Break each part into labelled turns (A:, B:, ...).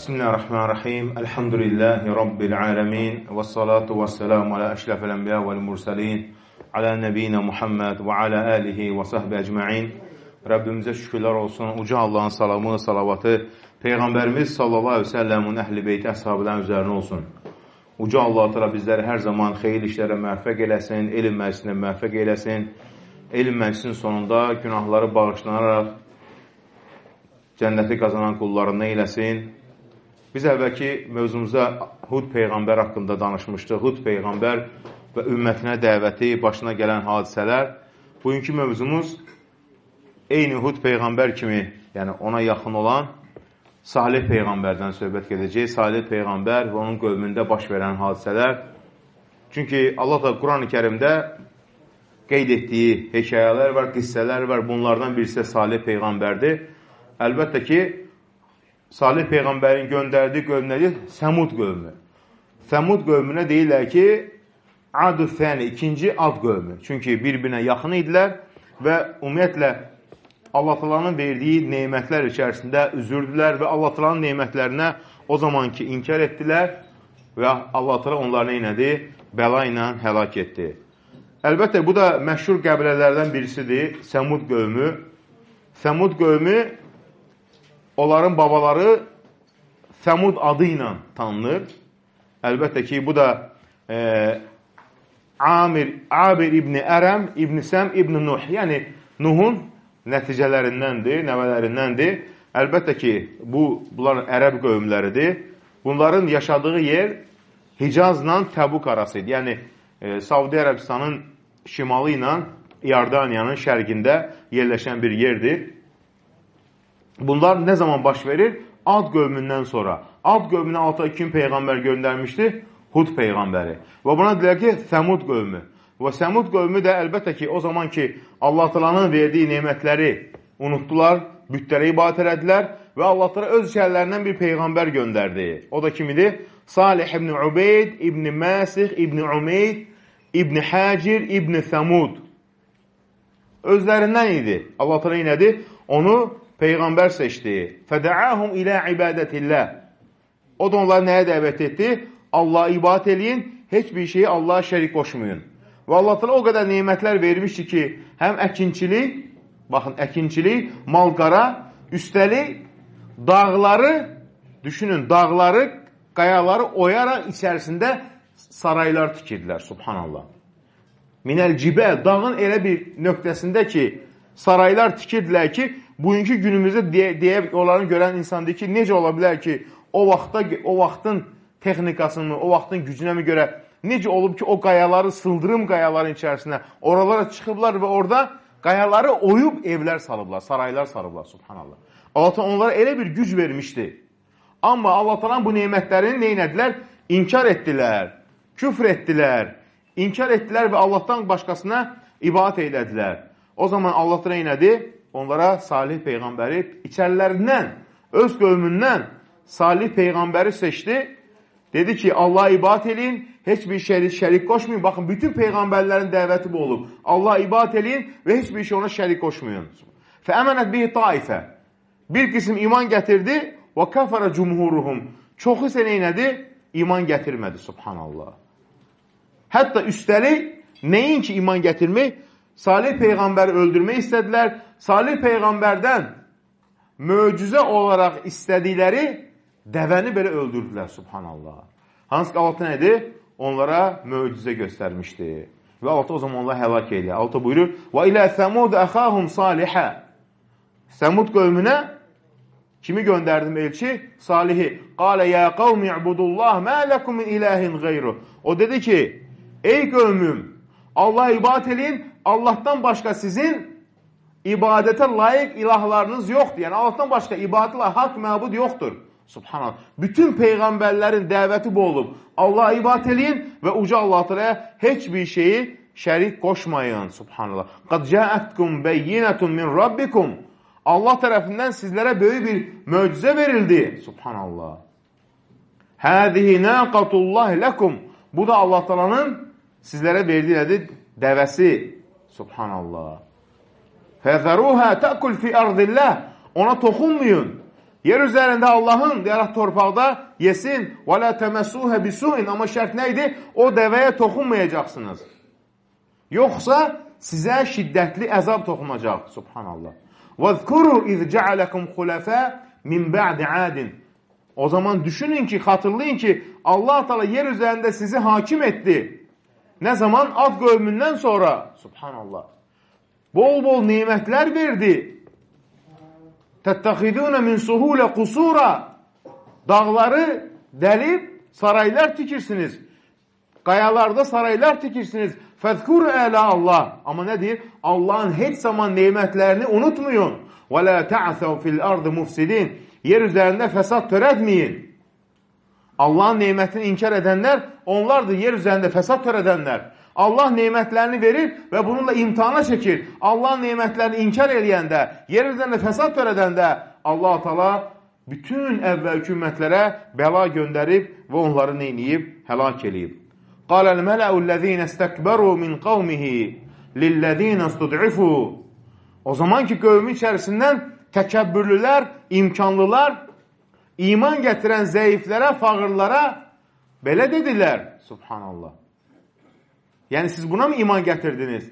A: Bismillahirrahmanirrahim. Elhamdülillahi Rabbil alemin. Və salatu və selamu alə əşrafil ənbiya vəl mursalin. Alə nəbiyyina Muhammed və alə alihi və sahbə əcma'in. Rəbbimizə şükürlər olsun. Uca Allahın salamı, salavatı Peyğəmbərimiz sallallahu aleyhi ve sellemin əhl-i beyti əshabıdan üzərinə olsun. Uca Allah təala bizləri hər zaman xeyir işlərə müvəffəq eləsin, elm məclisinə müvəffəq eləsin. Elm məclisinin sonunda günahları bağışlanaraq cənnəti qazanan qullarından eləsin. Biz əvvəlki mövzumuza Hud Peyğəmbər haqqında danışmışdıq. Hud Peyğəmbər və ümmətinə dəvəti, başına gələn hadisələr. Bugünkü mövzumuz eyni Hud Peyğəmbər kimi, yəni ona yaxın olan Salih Peyğəmbərdən söhbət gedəcək. Salih Peyğəmbər və onun qövmündə baş verən hadisələr. Çünki Allah da Quran-ı Kərimdə qeyd etdiyi hekayələr var, qissələr var. Bunlardan birisi Salih Peyğəmbərdir. Əlbəttə ki, Salih Peyğəmbərin göndərdiyi qövmləri Səmud qövmü. Səmud qövmünə deyirlər ki, Ad-ı Fəni, ikinci Ad qövmü. Çünki bir-birinə yaxın idilər və ümumiyyətlə Allah Taala'nın verdiyi nemətlər içərisində üzürdülər və Allah Taala'nın nemətlərinə o zamanki inkar etdilər və Allah Taala onları nədi? Bəla ilə həlak etdi. Əlbəttə, bu da məşhur qəbilələrdən birisidir, Səmud qövmü. Səmud qövmü onların babaları Səmud adı ilə tanınır. Əlbəttə ki, bu da Abir İbni Ərəm, İbni Səm, İbni Nuh. Yəni, Nuhun nəticələrindəndir, nəvələrindəndir. Əlbəttə ki, bunlar ərəb qövmləridir. Bunların yaşadığı yer Hicazla Təbuk arasıydı. Yəni, Saudi Ərəbistanın şimalı ilə İordaniyanın şərqində yerləşən bir yerdir. Bunlar nə zaman baş verir? Ad qövmündən sonra. Ad qövmünə altı kim Peyğəmbər göndərmişdi? Hud Peyğəmbəri. Və buna deyilər ki, Səmud qövmü. Və Səmud qövmü də əlbəttə ki, o zaman ki, Allah Taala'nın verdiyi nemətləri unutdular, bütlərə ibadət elədilər və Allah Taala öz şəhərlərindən bir Peyğəmbər göndərdi. O da kim idi? Salih ibn Ubeyd, ibn Məsih, ibn Umeyd, ibn Hacir, ibn Səmud. Özlərindən idi. Allah Taala nədir? Onu Peyğəmbər seçdi. Fədəahum ilə ibadətillah. O da onları nəyə dəvət etdi? Allah'a ibadət eləyin, heç bir şeyi Allah'a şərik qoşmayın. Və Allah Taala o qədər nemətlər vermişdi ki, həm əkinçilik, baxın, əkinçilik, mal-qara, üstəlik dağları, düşünün, dağları, qayaları oyaraq içərisində saraylar tikirdilər, subhanallah. Minəl cibəl, dağın elə bir nöqtəsində ki, saraylar tikirdilər ki, bugünkü günümüzdə deyək, onların görən insan deyir ki, necə ola bilər ki, o vaxtın texnikasını, o vaxtın gücünə mi görə, necə olub ki, o qayaları, sıldırım qayaların içərisinə, oralara çıxıblar və orada qayaları oyub evlər salıblar, saraylar salıblar, subhanallah. Allah Teala onlara elə bir güc vermişdi. Amma Allah Teala'nın bu nemətlərini neynədilər? İnkar etdilər, küfr etdilər, inkar etdilər və Allahdan başqasına ibadət eylədilər. O zaman Allah Teala neynədi? Onlara Salih Peyğəmbəri içərilərindən, öz qövmündən Salih Peyğəmbəri seçdi. Dedi ki, Allah'a ibadət eləyin, heç bir şərik qoşmayın. Baxın, bütün Peyğəmbərlərin dəvəti bu olub. Allah'a ibadət eləyin və heç bir şey ona şərik qoşmayın. Fəəmənət bihi taifə. Bir qism iman gətirdi və kəfərə cumhuruhum. Çoxu isə neynədi? İman gətirmədi, subhanallah. Hətta üstəlik, nəyin ki iman gətirmək? Salih Peyğəmbəri öldürmək istədilər. Salih Peyğəmbərdən möcüzə olaraq istədikləri dəvəni belə öldürdülər, subhanallah. Hansı ki, Allah nədir? Onlara möcüzə göstərmişdi. Və Allah o zaman onları həlak edir. Allah buyurur, və ilə Səmud əxahum salihə. Səmud qövmünə kimi göndərdim elçi? Salihi. Qalə yə qavmi i'budullah mə ləkum min ilahin qeyru. O dedi ki, ey qövmüm, Allah'a ibadət eləyin, Allahdan başqa sizin ibadətə layiq ilahlarınız yoxdur. Yəni, Allahdan başqa ibadətlə haqq məbud yoxdur. Subhanallah. Bütün Peyğəmbərlərin dəvəti bu olub. Allah'a ibadət eləyin və uca Allah Teala'ya heç bir şeyi şərik qoşmayın. Subhanallah. Qad cəətkum bəyyinətun min rabbikum. Allah tərəfindən sizlərə böyük bir möcüzə verildi. Subhanallah. Həzihi naqatullah ləkum. Bu da Allah Teala'nın sizlərə verdiyi nədir? Dəvəsi. Subhanallah. Fəzəruhə təqul fi ərdillah. Ona toxunmayın. Yer üzərində Allahın deyərək torpaqda yesin. Və la təməssuhə bisuin. Amma şərt nə idi? O dəvəyə toxunmayacaqsınız. Yoxsa sizə şiddətli əzab toxunacaq. Subhanallah. وَذْكُرُوا اِذْ جَعَلَكُمْ خُلَفَا مِنْ بَعْدِ عَادٍ. O zaman düşünün ki, xatırlayın ki, Allah Teala yer üzərində sizi hakim etdi. Ne zaman? Ad qövmündən sonra. Subhanallah. Bol-bol nimətlər verdi. تَتَّخِذُونَ مِنْ سُهُولَ قُسُورًا. Dağları delip saraylar tikirsiniz. Qayalarda saraylar tikirsiniz. فَذْكُرُ ələ Allah. Ama ne deyir? Allah'ın heç zaman nimətlərini unutmayın. وَلَا تَعْثَوْ فِي الْأَرْضِ مُفْسِدِينَ. Yer üzərində fəsad törətməyin. Allah'ın nimətini inkar edənlər, onlardır yer üzərində fəsad törədənlər. Allah nimətlərini verir və bununla imtihana çəkir. Allah nimətlərini inkar eləyəndə, yer üzərində fəsad törədəndə Allah Teala bütün əvvəlki ümmətlərə bəla göndərib və onları neyniyib? Həlak eləyib. Qaləl mələullezine istekberu min qavmihi lillezine istud'ifu. O zaman ki qövmü içərisindən təkəbbürlülər, imkanlılar, iman gətirən zəiflərə, fağırlara belə dedilər. Subhanallah. Yəni siz buna mı iman gətirdiniz?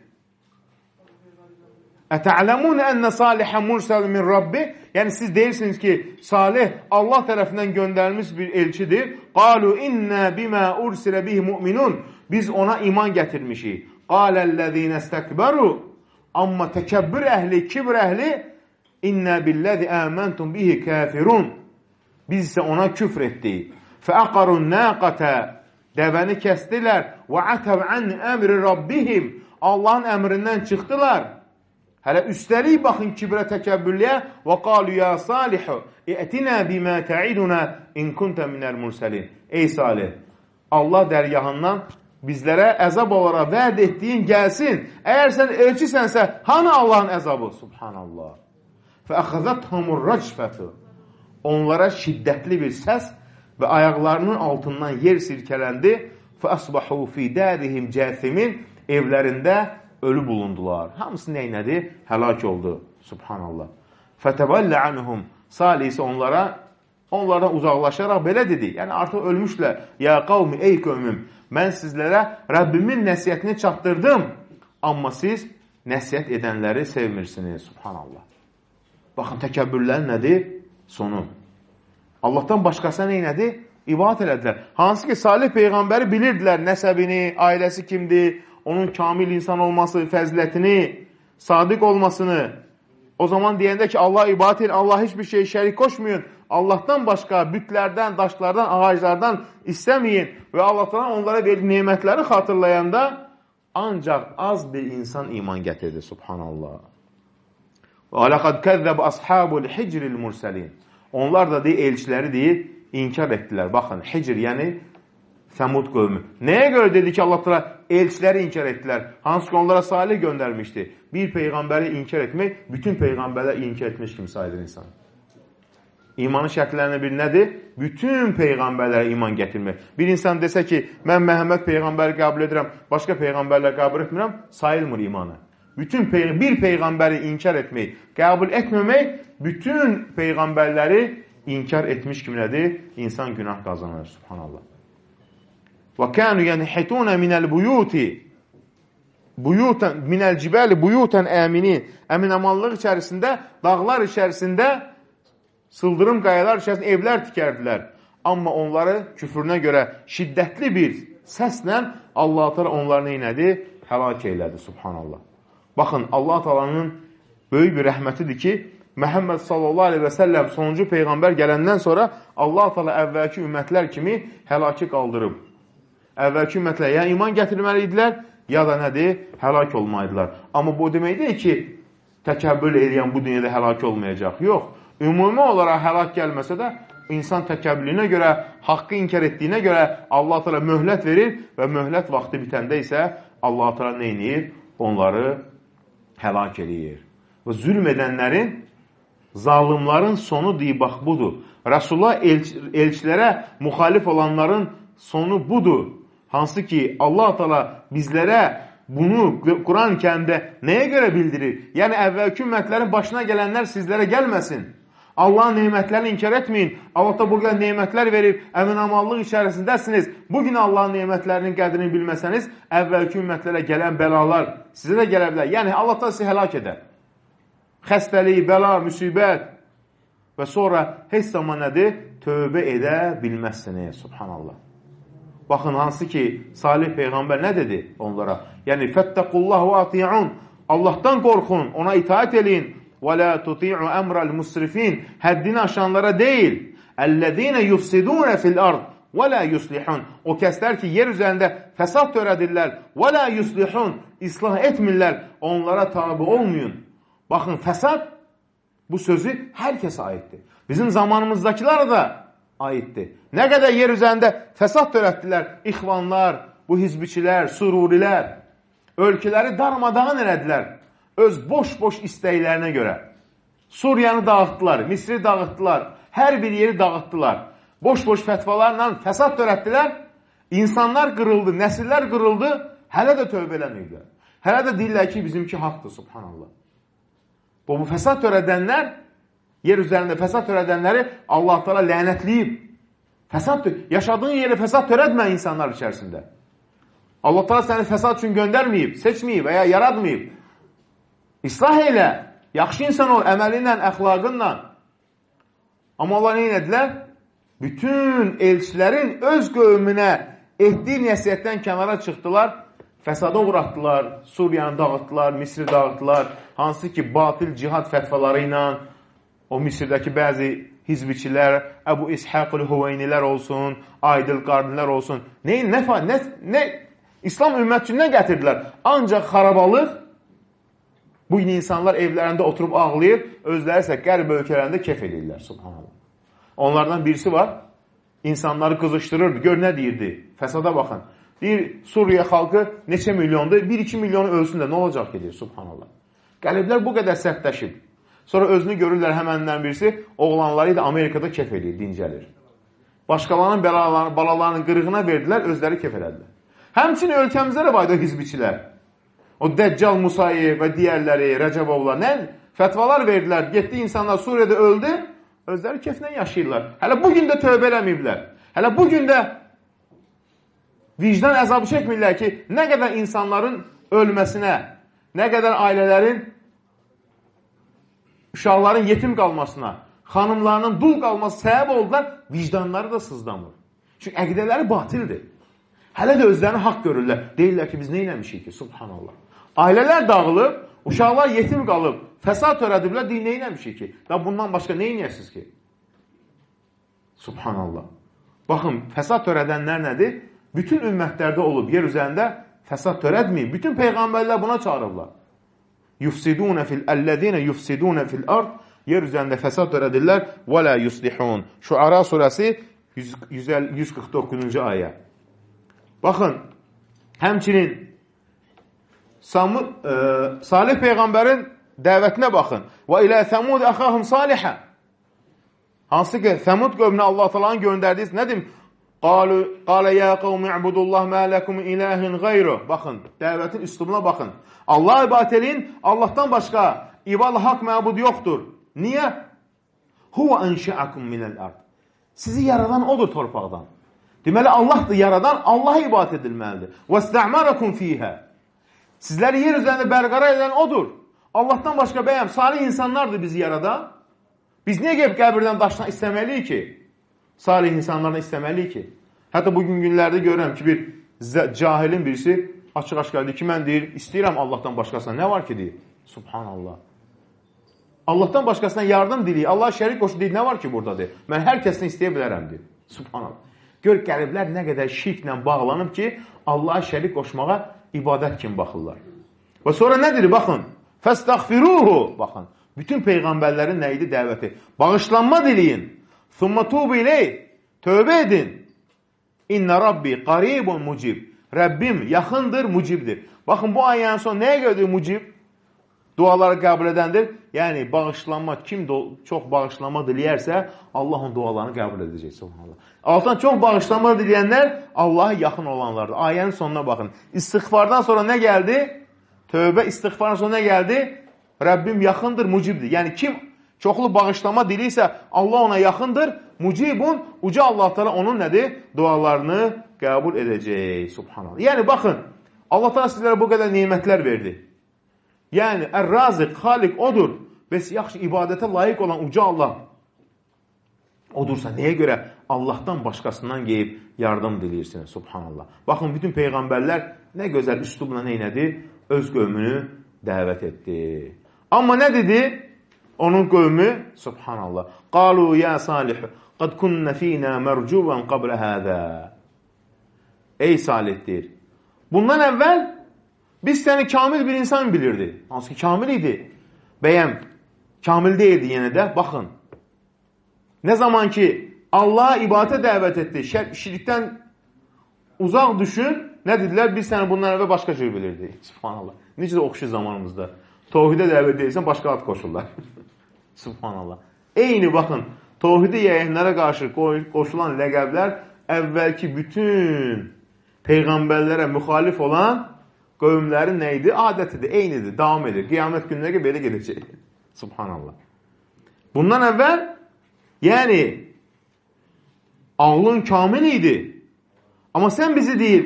A: Ətə'ləmun ənə salihə mursəl min Rabbi. Yəni siz deyirsiniz ki, Salih Allah tərəfindən göndərilmiş bir elçidir. Qalu innə bimə ursilə bihi mu'minun. Biz ona iman gətirmişik. Qaləl-ləzīnə istəkbəru. Amma təkəbbür əhli, kibr əhli innə billəzi əməntum bihi kafirun. Biz isə ona küfr etdik. Fəəqarun nəqətə. Dəvəni kəstdilər. Və ətəv ən əmri Rabbihim. Allahın əmrindən çıxdılar. Hələ üstəlik baxın kibrə, təkəbbürliyə. Və qalu ya Salihu, ətinə bimə təiduna in kuntə minəl mursəlin. Ey Salih, Allah dərgahından bizlərə əzab olaraq vəd etdiyin gəlsin. Əgər sən elçisənsə, hanı Allahın əzabı? Subhanallah. Fəəxəzəthumur rəcfətü. Onlara şiddətli bir səs və ayaqlarının altından yer silkələndi. Fəəsbahu fi dərihim cəsimin. Evlərində ölü bulundular. Hamısı neynədi? Həlak oldu. Subhanallah. Fətəvəllə anhum. Salih isə onlardan uzaqlaşaraq belə dedi. Yəni artıq ölmüşlər. Ya qavmi, ey qövmüm, mən sizlərə Rəbbimin nəsiyyətini çatdırdım. Amma siz nəsiyyət edənləri sevmirsiniz. Subhanallah. Baxın, təkəbbürlər nədir? Sonu. Allahdan başqasına neynədir? İbadət elədilər. Hansı ki, Salih Peyğəmbəri bilirdilər nəsəbini, ailəsi kimdir, onun kamil insan olması, fəzilətini, sadiq olmasını. O zaman deyəndə ki, Allah ibadət edin, Allah heç bir şey şərik qoşmayın, Allahdan başqa bütlərdən, daşlardan, ağaclardan istəməyin və Allahdan onlara verdiyi nemətləri xatırlayanda ancaq az bir insan iman gətirdi. Subhanallah. Və ləqəd kəzzəb ashabul hicril mursəlin. Onlar da elçiləri deyir, inkar etdilər. Baxın, Hicr, yəni Səmud qövmü. Nəyə görə dedi ki, Allah Teala elçiləri inkar etdilər? Hansı ki, onlara Salih göndərmişdi. Bir peyğəmbəri inkar etmək, bütün peyğəmbərlər inkar etmiş kimi sayılır insan. İmanın şərtlərindən biri nədir? Bütün peyğəmbərlərə iman gətirmək. Bir insan desə ki, mən Məhəmməd peyğəmbəri qəbul edirəm, başqa peyğəmbərlər qəbul etmirəm, sayılmır imanı. Bütün bir peyğəmbəri inkar etmək, qəbul etməmək, bütün peyğəmbərləri inkar etmiş kimi nədir? İnsan günah qazanır. Subhanallah. Və kənu yənhituna minəl buyuti minəl cibəli buyutan əminin. Əminamanlıq içərisində, dağlar içərisində, sıldırım qayalar içərisində evlər tikərdilər. Amma onları küfrünə görə şiddətli bir səslə Allah-u Teala onları neynədi? Həlak eylədi. Subhanallah. Baxın, Allah-u Teala'nın böyük bir rəhmətidir ki, Məhəmməd sallallahu aleyhi və səlləm sonuncu peyğəmbər gələndən sonra Allah-u Teala əvvəlki ümmətlər kimi həlaki qaldırıb. Əvvəlki ümmətlər ya iman gətirməli idilər, ya da nədir? Həlak olmalıdırlar. Amma bu demək deyil ki, təkəbbül edən bu dünyada həlak olmayacaq. Yox, ümumi olaraq həlak gəlməsə də, insan təkəbbülünə görə, haqqı inkar etdiyinə görə Allah-u Teala möhlət verir və möhlət vaxtı bitəndə isə Allah-u Teala neynir? Onları həlak edir. Və zülm edənlərin, zalimların sonu deyib, bax, budur. Rasulullah elçilərə müxalif olanların sonu budur. Hansı ki, Allah-u Teala bizlərə bunu Quran-ı Kərimdə nəyə görə bildirir? Yəni, əvvəlki ümmətlərin başına gələnlər sizlərə gəlməsin. Allahın nemətlərini inkar etməyin. Allah da bugün nemətlər verib, əmin-amallıq içərisindəsiniz. Bugün Allahın nemətlərinin qədrini bilməsəniz, əvvəlki ümmətlərə gələn bəlalar sizə də gələ bilər. Yəni, Allah da sizi həlak edər. Xəstəlik, bəla, müsibət və sonra heç zaman nədir? Tövbə edə bilməzsiniz. Subhanallah. Baxın, hansı ki, Salih Peyğəmbər nə dedi onlara? Yəni, fəttəqullah və ati'un. Allahdan qorxun, ona itaət eləyin. وَلَا تُطِيعُ أَمْرَ الْمُسْرِفِينَ Həddini aşanlara deyil. اَلَّذ۪ينَ يُفْسِدُونَ فِي الْأَرْضِ وَلَا يُصْلِحُونَ O kəslər ki, yer üzərində fəsad törədirlər. وَلَا يُصْلِحُونَ İslah etmirlər. Onlara tabi olmayın. Baxın, fəsad bu sözü hər kəsə aiddir. Bizim zamanımızdakılara da aiddir. Nə qədər yer üzərində fəsad törətdilər. İxvanlar, bu hizbiçilər, sururilər, ölkələri darmadağın elədilər. Öz boş-boş istəklərinə görə. Suriyanı dağıtdılar, Misri dağıtdılar, hər bir yeri dağıtdılar. Boş-boş fətvalarla fəsad törətdilər, insanlar qırıldı, nəsillər qırıldı, hələ də tövbə eləməyiblər. Hələ də deyirlər ki, bizimki haqdır, subhanallah. Bu fəsad törədənlər, yer üzərində fəsad törədənləri Allah Teala lənətləyib. Yaşadığın yeri fəsad törətmə insanlar içərisində. Allah Teala səni fəsad üçün göndərməyib, seçməyib və ya yaratmayıb. İslah elə, yaxşı insan ol, əməli ilə, əxlaqınla. Amma Allah nə edilər? Bütün elçilərin öz qövmünə etdiyi nəsiyyətdən kənara çıxdılar, fəsada uğratdılar, Suriyanı dağıtdılar, Misri dağıtdılar, hansı ki, batil cihad fətvaları ilə, o Misirdəki bəzi hizbiçilər, Əbu İshaq-ül Hüveynilər olsun, Aydil Qarnilər olsun, İslam ümmət üçün nə gətirdilər? Ancaq xarabalıq, bu insanlar evlərində oturub ağlayır, özləri isə qərb ölkələrində kef edirlər, subhanallah. Onlardan birisi var, insanları qızışdırırdı, gör nə deyirdi, fəsada baxın. Deyir, Suriya xalqı neçə milyondur, 1-2 milyonu ölsün də, nə olacaq ki, deyir, subhanallah. Qəliblər bu qədər sərtləşib. Sonra özünü görürlər həməndən birisi, oğlanları da Amerikada kef edir, dincəlir. Başqalarının balalarının qırığına verdilər, özləri kef elədilər. Həmçinin ölkəmizdə də var o hizbiçilər. O Dəccal Musayev və digərləri, Rəcəbovlar, nə? Fətvalar verdilər, getdi insanlar Suriyada öldü, özləri keflə yaşayırlar. Hələ bugün də tövbə eləməyiblər. Hələ bugün də vicdan əzabı çəkmirlər ki, nə qədər insanların ölməsinə, nə qədər ailələrin, uşaqların yetim qalmasına, xanımlarının dul qalması səbəb oldular, vicdanları da sızlamır. Çünki əqidələri batildir. Hələ də özlərini haqq görürlər. Deyirlər ki, biz nə eləmişik ki, subhanallah. Ailələr dağılıb, uşaqlar yetim qalıb, fəsad törədiblər, deyir, nə eləmişik ki? Da bundan başqa nə eləyəsiniz ki? Subhanallah. Baxın, fəsad törədənlər nədir? Bütün ümmətlərdə olub, yer üzərində fəsad törətməyin. Bütün peyğəmbərlər buna çağırırlar. Əllədinə yufsidunə fil ard yer üzərində fəsad törədirlər və lə yuslihun. Şuara surəsi 149-cu ayə. Baxın, həmçinin Salih Peyğəmbərin dəvətinə baxın. Və ilə Səmud əxahum salihə. Hansı ki, Səmud qövmünə Allah Taala'nın göndərdiyisi nədir? Qalə ya qavmi ibudullah mə ləkum ilahin qeyru. Baxın, dəvətin üslubuna baxın. Allah ibadət eləyin, Allahdan başqa ibadə haqq məbud yoxdur. Niyə? Huvə ənşəəkum minəl ard. Sizi yaradan odur torpaqdan. Deməli, Allahdır yaradan, Allaha ibadət edilməlidir. وَاسْتَعْمَرَكُمْ فِيهَا Sizləri yer üzərində bərqərar edən odur. Allahdan başqa bəyəm, salih insanlardır bizi yaradan. Biz niyə gəlib qəbirdən daşdan istəməliyik ki? Salih insanlardan istəməliyik ki? Hətta bugün günlərdə görürəm ki, bir cahilin birisi açıq-açıq deyir ki, mən deyir, istəyirəm Allahdan başqasına. Nə var ki, deyir? Subhanallah. Allahdan başqasına yardım diləyir. Allah şərik qoşu deyir, nə var ki burada, deyir. Mən hər kəsini istəyə bilərəm, deyir. Subhanallah. Gör, qəriblər nə qədər şirklə bağlanıb ki, Allaha şərik qoşmağa ibadət kimi baxırlar. Və sonra nədir? Baxın. Fəstəğfiruhu. Baxın. Bütün peyğəmbərlərin nə idi dəvəti? Bağışlanma diləyin. Thumma tubu ileyh. Tövbə edin. İnna rabbi qaribun mucib. Rəbbim yaxındır, mucibdir. Baxın, bu ayənin son nəyə gördür mucib? Duaları qəbul edəndir. Yəni, bağışlanma, kim çox bağışlanma diləyərsə, Allah onun dualarını qəbul edəcək. Subhanallah. Altdan çox bağışlanma diləyənlər Allaha yaxın olanlardır. Ayənin sonuna baxın. İstiğfardan sonra nə gəldi? Tövbə istiğfardan sonra nə gəldi? Rəbbim yaxındır, mucibdir. Yəni, çoxlu bağışlama dili isə Allah ona yaxındır. Mucibun, uca Allah Teala onun nədir? Dualarını qəbul edəcək. Subhanallah. Yəni, baxın, Allah Teala sizlərə bu qədər nemətlər verdi. Yəni, Ər-Raziq, Xaliq odur və yaxşı ibadətə layiq olan uca Allah odursa, nəyə görə Allahdan başqasından qeyib yardım diləyirsiniz? Subhanallah. Baxın, bütün peyğəmbərlər nə gözəl üslubla neynədi? Öz qövmünü dəvət etdi. Amma nə dedi? Onun qövmü, subhanallah, qalu ya Salih, qad kunna fina mərcuvan qabla hədə. Ey Salih deyir, bundan əvvəl biz səni kamil bir insan bilirdi. Hansı ki, kamil idi. Bəyəm, kamil deyildi yenə də, baxın. Nə zaman ki, Allah'a ibadətə dəvət etdi, şirkdən uzaq düşün, nə dedilər? Biz səni bundan əvvəl başqa cür bilirdik. Subhanallah. Necə də oxşu zamanımızda. Tohidə dəvət edirsən, başqa ad qoşurlar. Subhanallah. Eyni baxın, tohidi yayınlara qarşı qoşulan ləqəblər əvvəlki bütün peyğəmbərlərə müxalif olan qövmlərin nə idi? Adətidir, eynidir, davam edir. Qiyamət gününə belə gedəcək. Subhanallah. Bundan əvvəl, yəni, ağlın kamil idi. Amma sən bizi deyir,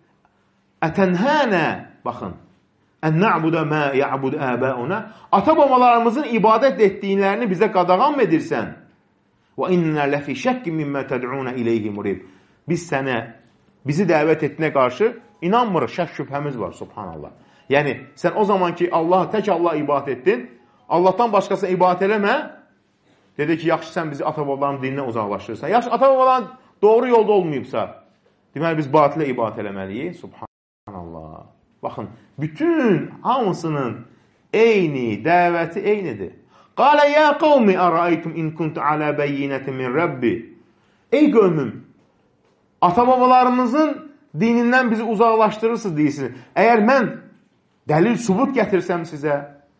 A: ətənhənə, baxın, ən na'budə mə ya'bud əbəuna, ata-babalarımızın ibadət etdiyinlərini bizə qadağan mı edirsən? Və innə ləfi şəkkin mimmə təd'unə iləyhi murib. Biz sənə, bizi dəvət etdiyinə qarşı inanmırıq, şək şübhəmiz var, subhanallah. Yəni, sən o zaman ki, tək Allah ibadət etdin, Allahdan başqasına ibadət eləmə, dedi ki, yaxşı sən bizi ata-babaların dinindən uzaqlaşdırırsan. Yaxşı, ata-babaların doğru yolda olmayıbsa, deməli, biz batilə ibadət eləməliyik, subhanallah. Baxın, bütün hamısının eyni, dəvəti eynidir. Qalə ya qavmi əraytum in kuntu alə bəyyinətin min Rabbi. Ey qövmüm, ata-babalarımızın dinindən bizi uzaqlaşdırırsınız deyirsiniz. Əgər mən dəlil, subut gətirsəm sizə,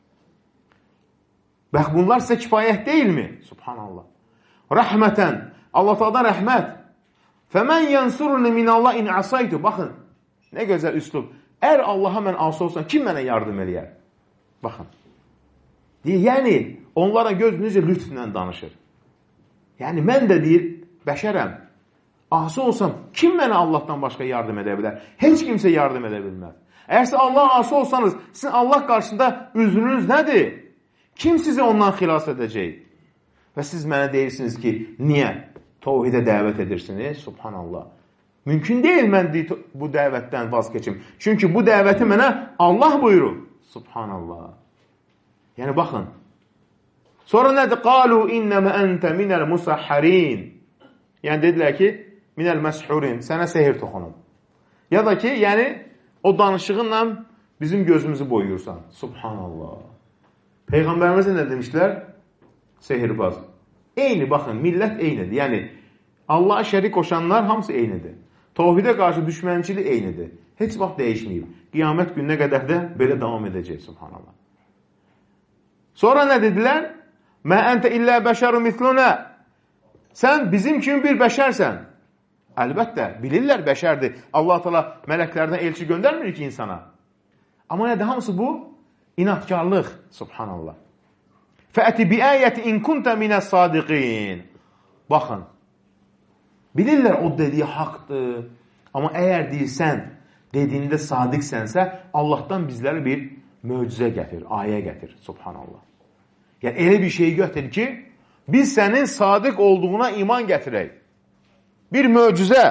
A: bax, bunlar sizə kifayət deyilmi? Subhanallah. Rəhmətən, Allah-Ta'dan rəhmət. Fəmən yansuruni minallah in asaytu. Baxın, nə gözəl üslub. Əgər Allaha mən asi olsam, kim mənə yardım eləyər? Baxın. Yəni, onlara göz necə lütflə danışır. Yəni, mən də deyir, bəşərəm. Asi olsam, kim mənə Allahdan başqa yardım edə bilər? Heç kimsə yardım edə bilməz. Əgər siz Allah asi olsanız, sizin Allah qarşısında üzrünüz nədir? Kim sizi ondan xilas edəcək? Və siz mənə deyirsiniz ki, niyə? Tohidə dəvət edirsiniz, subhanallah. Mümkün deyil mən bu dəvətdən vaz keçim. Çünki bu dəvəti mənə Allah buyurur. Subhanallah. Yəni, baxın. Sonra nədir? Qalu innəmə əntə minəl musahharin. Yəni, dedilər ki, minəl məshurin, sənə sehir toxunum. Ya da ki, yəni, o danışığınla bizim gözümüzü boyuyursan. Subhanallah. Peyğəmbərimiz nə demişlər? Sehirbaz. Eyni, baxın, millət eynidir. Yəni, Allah'a şərik qoşanlar hamısı eynidir. Tohidə qarşı düşmənçilik eynidir. Heç vaxt dəyişməyib. Qiyamət gününə qədər də belə davam edəcək, subhanallah. Sonra nə dedilər? Mə əntə illə bəşəru mitlunə. Sən bizim kimi bir bəşərsən. Əlbəttə, bilirlər bəşərdir. Allah-u Teala mələklərdən elçi göndərmir ki, insana. Amma nədir? Hamısı bu? İnatkarlıq, subhanallah. Fəəti biəyəti in kunta minəs sadiqin. Baxın, bilirlər o dediyi haqdır. Amma əgər deyirsən, dediyində sadiqsənsə, Allahdan bizlərə bir möcüzə gətir, ayə gətir, subhanallah. Yəni, elə bir şey gətir ki, biz sənin sadiq olduğuna iman gətirək. Bir möcüzə.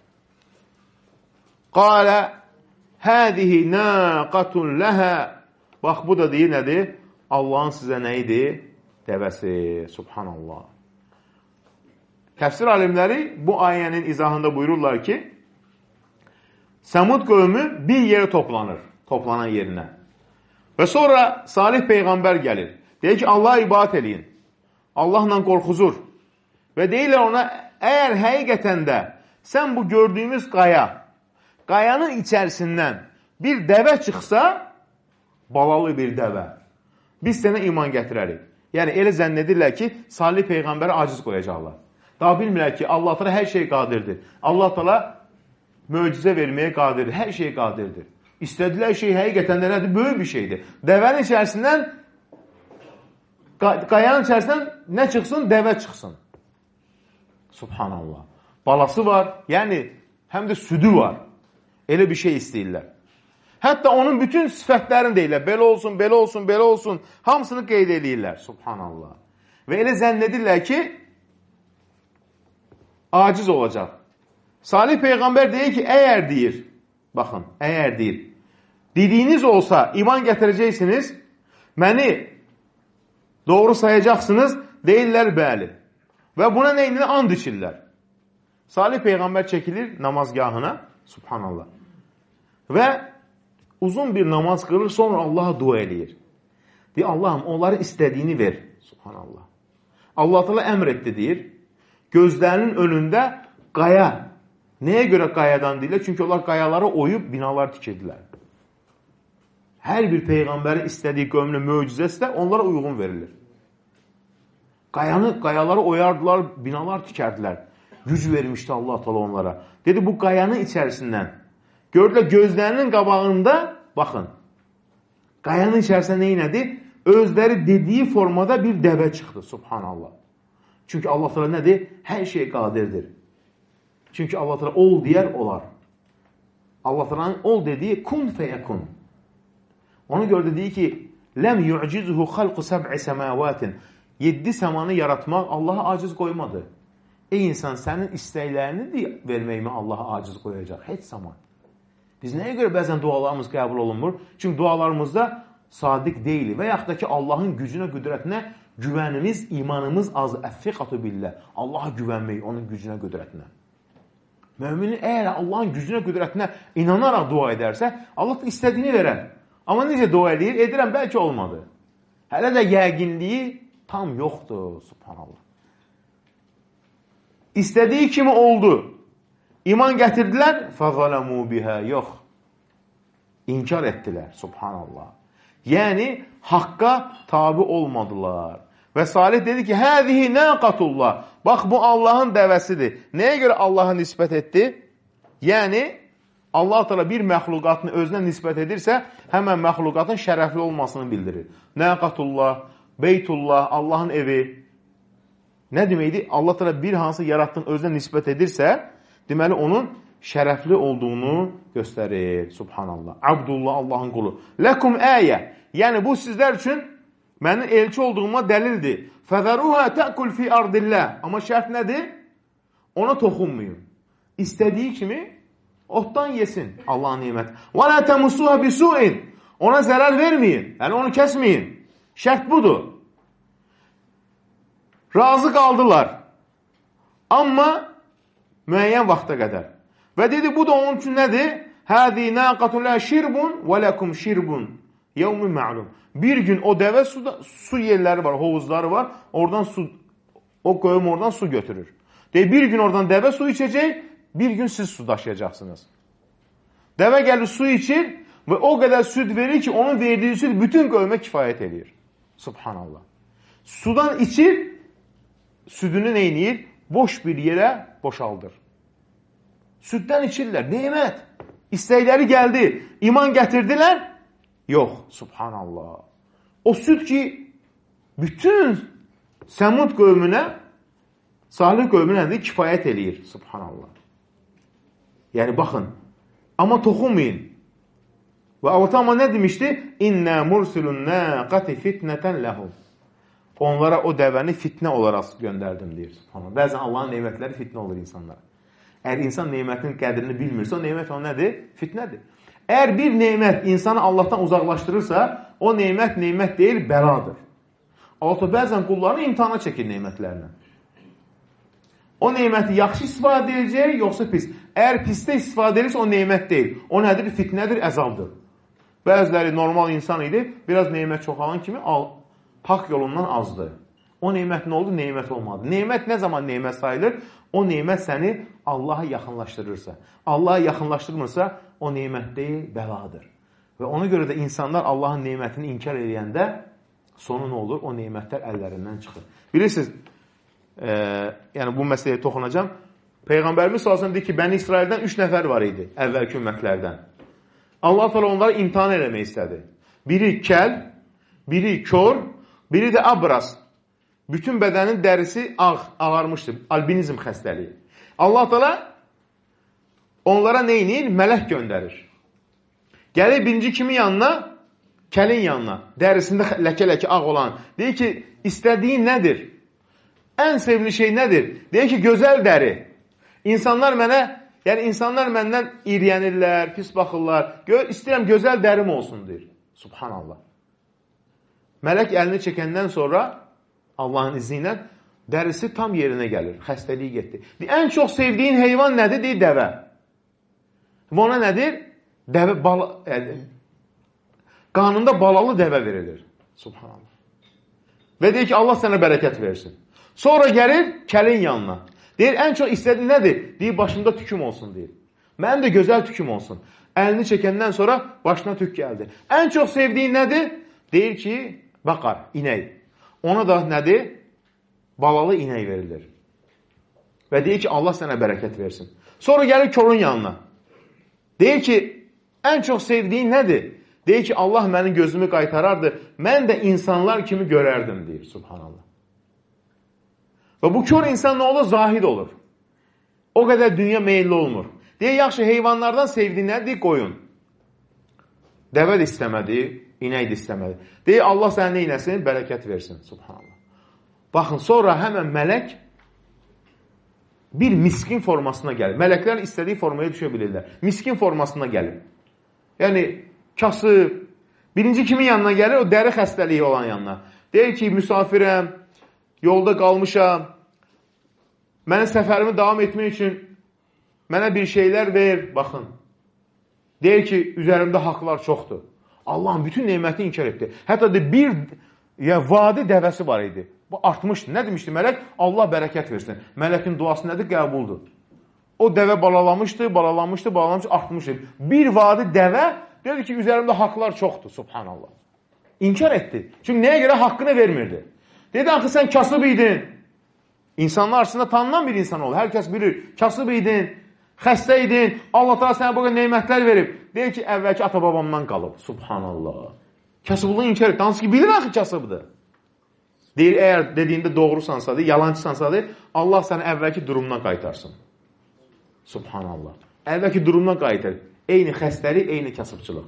A: Qalə, hədihi naqatun ləhə. Bax, bu da deyir, nədir? Allahın sizə nə idi? Dəvəsi, subhanallah. Təfsir alimləri bu ayənin izahında buyururlar ki, Səmud qövmü bir yerə toplanır, toplanan yerinə. Və sonra Salih Peyğəmbər gəlir. Deyir ki, Allah'a ibadət eləyin. Allahla qorxuzur. Və deyirlər ona, əgər həqiqətən də sən bu gördüyümüz qayanın içərisindən bir dəvə çıxsa, balalı bir dəvə, biz sənə iman gətirərik. Yəni, elə zənn edirlər ki, Salih Peyğəmbərə aciz qoyacaqlar. Daha bilmirlər ki, Allah Teala hər şey qadirdir. Allah Teala möcüzə verməyə qadirdir. Hər şey qadirdir. İstədilər şey həqiqətən də nədir? Böyük bir şeydir. Dəvənin içərisindən Qayanın içərisindən nə çıxsın? Dəvə çıxsın. Subhanallah. Balası var, yəni həm də südü var. Elə bir şey istəyirlər. Hətta onun bütün sifətlərini deyirlər. Belə olsun, belə olsun, belə olsun. Hamısını qeyd edirlər. Subhanallah. Və elə zənn edirlər ki, aciz olacaq. Salih Peyğəmbər deyir ki, əgər deyir, baxın, əgər deyir, dediyiniz olsa iman gətirəcəksiniz, məni doğru sayacaqsınız, deyirlər bəli. Və buna neyini and içirlər. Salih Peyğəmbər çəkilir namazgahına, subhanallah. Və uzun bir namaz qılır, sonra Allaha dua eləyir. Deyir, Allahım, onların istədiyini ver, subhanallah. Allah Teala əmr etdi, deyir. Gözlərinin önündə qaya. Nəyə görə qayadan deyirlər? Çünki onlar qayaları oyub binalar tikirdilər. Hər bir Peyğəmbərin istədiyi qövmünə möcüzəsi də onlara uyğun verilir. Qayaları oyardılar, binalar tikərdilər. Güc vermişdi Allah Teala onlara. Dedi, bu qayanın içərisindən gördülər, gözlərinin qabağında, baxın, qayanın içərisində neynədi? Özləri dediyi formada bir dəvə çıxdı, subhanallah. Çünki Allah Teala nədir? Hər şey qadirdir. Çünki Allah Teala ol deyər, olar. Allah Teala'nın ol dediyi kun feyekun. Ona görə dediyi ki, ləm yu'cizuhu xalqu səb'i səmavatin. 7 səmanı yaratmaq Allaha aciz qoymadı. Ey insan, sənin istəklərini verməyimi Allaha aciz qoyacaq. Heç zaman. Biz nəyə görə bəzən dualarımız qəbul olunmur? Çünki dualarımızda sadiq deyil və yaxud da ki, Allahın gücünə, qüdrətinə güvənimiz, imanımız az. Əffiqatu billah. Allaha güvənmək, onun gücünə, qüdrətinə. Müminin əgər Allahın gücünə, qüdrətinə inanaraq dua edərsə, Allah da istədiyini verər. Amma necə dua edir? Edirəm, bəlkə olmadı. Hələ də yəqinliyi tam yoxdur, subhanallah. İstədiyi kimi oldu. İman gətirdilər, fəzələmû bihə, yox. İnkar etdilər, subhanallah. Yəni, haqqa tabi olmadılar. Və Salih dedi ki, həzihi nəqatullah. Bax, bu Allahın dəvəsidir. Nəyə görə Allaha nisbət etdi? Yəni, Allah Teala bir məxluqatını özünə nisbət edirsə, həmən məxluqatın şərəfli olmasını bildirir. Nəqatullah, beytullah, Allahın evi. Nə deməkdir? Allah Teala bir hansı yaratdığını özünə nisbət edirsə, deməli, onun şərəfli olduğunu göstərir. Subhanallah. Abdullah, Allahın qulu. Ləkum əyə. Yəni, bu sizlər üçün mənim elçi olduğuma dəlildir. Fəzəruhə təqul fi ardillah. Amma şərt nədir? Ona toxunmayın. İstədiyi kimi otdan yesin Allahın niməti. Və lə təmussuhə bisu'in. Ona zərər verməyin. Yəni, onu kəsməyin. Şərt budur. Razı qaldılar. Amma müəyyən vaxta qədər. Və dedi, bu da onun üçün nədir? Həzi nəqatun lə şirbun və ləkum şirbun. Yevmin ma'lum. Bir gün o dəvə su yerləri var, hovuzları var. Oradan su, o qoyum oradan su götürür. Deyir, bir gün oradan dəvə su içəcək, bir gün siz su daşıyacaqsınız. Dəvə gəlir su içir və o qədər süd verir ki, onun verdiyi süd bütün qövmə kifayət edir. Subhanallah. Sudan içir, südünü neyniyir? Boş bir yerə boşaldır. Süddən içirlər, neymət. İstəkləri gəldi, iman gətirdilər. Yox, subhanallah. O süd ki, bütün Səmud qövmünə, Salih qövmünə də kifayət eləyir, subhanallah. Yəni, baxın, amma toxunmayın. Və Allah amma nə demişdi? İnnə mursilun nəqati fitnətən ləhum. Onlara o dəvəni fitnə olaraq göndərdim, deyir. Bəzən Allahın neymətləri fitnə olur insanlara. Əgər insan neymətin qədrini bilmirsə, o neymət o nədir? Fitnədir. Əgər bir neymət insanı Allahdan uzaqlaşdırırsa, o neymət deyil, bəladır. Allah bəzən qullarını imtihana çəkir neymətlərinə. O neyməti yaxşı istifadə edəcək, yoxsa pis. Əgər pisdə istifadə edirsə, o neymət deyil. O nədir? Fitnədir, əzabdır. Bəziləri normal insan idi, biraz neymət çoxalan kimi haqq yolundan azdır. O neymət nə oldu? Neymət olmadı. Neymət nə zaman neymət sayılır? O neymət səni Allaha yaxınlaşdırırsa. Allaha yaxınlaşdırmırsa, o neymət deyil, bəladır. Və ona görə də insanlar Allahın neymətini inkar edəndə sonu nə olur? O neymətlər əllərindən çıxır. Bilirsiniz, yəni bu məsələyə toxunacam. Peyğəmbərimiz sallallahu deyir ki, Bəni İsraildən 3 nəfər var idi, əvvəlki ümmətlərdən. Allah Teala onları imtihan eləmək istədi. Biri kəl, biri kör, biri də abras. Bütün bədənin dərisi ağarmışdır. Albinizm xəstəliyi. Allah Teala onlara neynir? Mələk göndərir. Gəlir birinci kimin yanına? Kəlin yanına. Dərisində ləkə-ləkə ağ olan. Deyir ki, istədiyin nədir? Ən sevimli şey nədir? Deyir ki, gözəl dəri. İnsanlar məndən iriyənirlər, pis baxırlar. İstəyirəm gözəl dərim olsun, deyir. Subhanallah. Mələk əlini çəkəndən sonra Allahın izni ilə dərisi tam yerinə gəlir. Xəstəliyi getdi. Ən çox sevdiyin heyvan nədir? Deyir, dəvə. Ona nədir? Dəvə, qanında balalı dəvə verilir. Subhanallah. Və deyir ki, Allah sənə bərəkət versin. Sonra gəlir kəlin yanına. Deyir, ən çox istədiyin nədir? Deyir, başımda tüküm olsun, deyir. Mənim də gözəl tüküm olsun. Əlini çəkəndən sonra başına tük gəldi. Ən çox sevdiyin nədir? Deyir ki, baqar, inək. Ona da nədir? Balalı inək verilir. Və deyir ki, Allah sənə bərəkət versin. Sonra gəlir korun yanına. Deyir ki, ən çox sevdiyin nədir? Deyir ki, Allah mənim gözümü qaytarardı. Mən də insanlar kimi görərdim, deyir. Subhanallah. Və bu kör insan nə olur? Zahid olur. O qədər dünya meyilli olmur. Deyir, yaxşı, heyvanlardan sevdiyin nədir? Qoyun. Dəvə də istəmədi, inək də istəmədi. Deyir, Allah sənə neynəsin? Bərəkət versin. Subhanallah. Baxın, sonra həmən mələk bir miskin formasına gəlir. Mələklər istədiyi formaya düşə bilirlər. Miskin formasına gəlir. Yəni, kasıb. Birinci kimin yanına gəlir? O dəri xəstəliyi olan yanına. Deyir ki, müsafirəm, yolda qalmışam, mənə səfərimi davam etmək üçün mənə bir şeylər ver, baxın. Deyir ki, üzərimdə haqlar çoxdur. Allahın bütün neyməti inkar etdi. Hətta bir vadi dəvəsi var idi. Bu artmışdı. Nə demişdi mələk? Allah bərəkət versin. Mələkin duası nədir? Qəbuldur. O dəvə balalamışdı, artmışdı. Bir vadi dəvə dedi ki, üzərimdə haqlar çoxdur. Subhanallah. İnkar etdi. Çünki nəyə görə haqqını vermirdi? Dedi, axı sən kasıb idin. İnsanlar arasında tanınan bir insan olur. Hər kəs bilir. Kasıb idin, xəstə idin. Allah Teala sənə bu qədər neymətlər verib. Deyir ki, əvvəlki ata-babamdan qalıb. Subhanallah. Kasıblığı inkar etdi. Hansı ki, bilir axı kasıbdır. Deyir, əgər dediyində doğrusansa, yalancısansa, Allah səni əvvəlki durumdan qaytarsın. Subhanallah. Əvvəlki durumdan qaytar. Eyni xəstəlik, eyni kasıbçılıq.